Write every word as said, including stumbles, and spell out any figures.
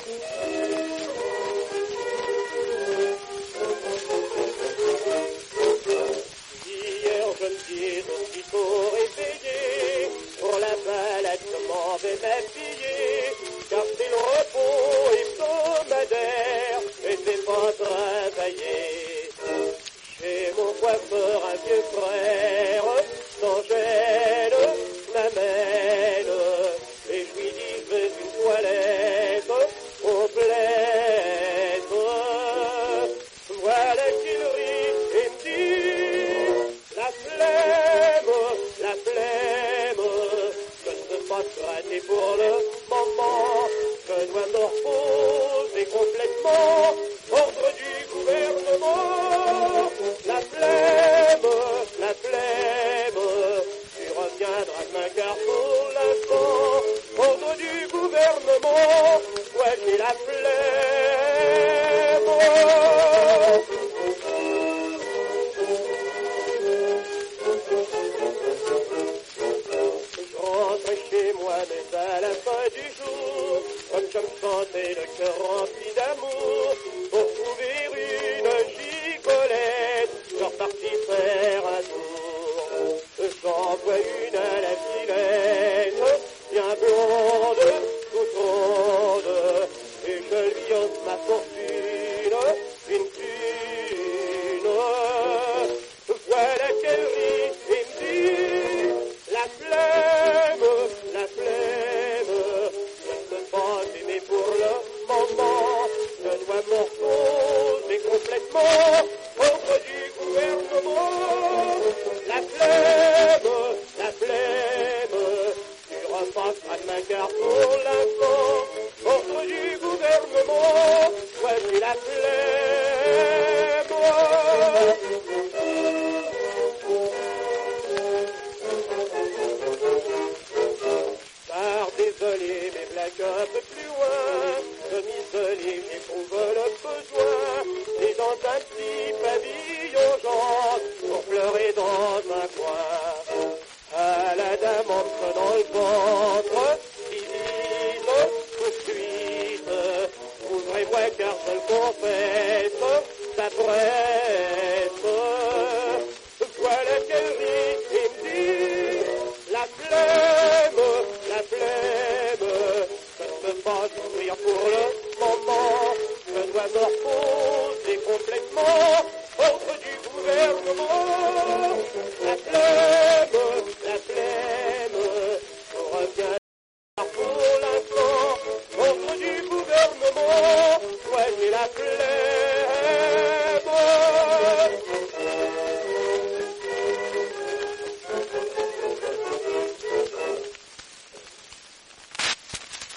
Hier je me dis aussitôt réveillé, pour la balade je m'en vais m'habiller, car c'est le repos hebdomadaire et c'est pas travailler. Chez mon coiffeur un vieux frère, sans gêne, m'amène, et je lui dis je veux une toilette complète. Voilà qu'il rit et me dit la flemme, la flemme, je ne peux pas traîner pour le moment, je dois me reposer complètement, ordre du gouvernement. La flemme, la flemme, tu reviendras demain car pour l'instant, ordre du gouvernement, ouais j'ai la flemme. Je rentre chez moi mais à la fin du jour, comme je me sentais le cœur rempli d'amour, pour trouver une gicolette, je repartis faire un tour. J'en vois une à la Villette, bien blonde, toute ronde, et je lui offre ma fortune, une thune. Voilà qu'elle rit et me dit la flemme, la flemme, je ne peux pas t'aimer pour le moment, je dois me reposer complètement, ordre du gouvernement. La flemme, la flemme, tu repasseras demain car pour l'instant, ordre du gouvernement, ouais j'ai la flemme. Par désolé, mais blagues un peu plus loin, de m'isoler, j'éprouve le besoin, et dans un petit pavillon jaune, pour pleurer dans un coin. À la dame en prenant le ventre, qui dit tout de suite, ouvrez-moi car je le confesse, ça presse. Voilà qu'elle rit et me dit la flemme, la flemme, je ne peux pas souffrir pour le moment, je dois me reposer complètement, ordre du gouvernement. La flemme, la flemme, on revient pour l'instant, ordre du gouvernement, ouais j'ai la flemme.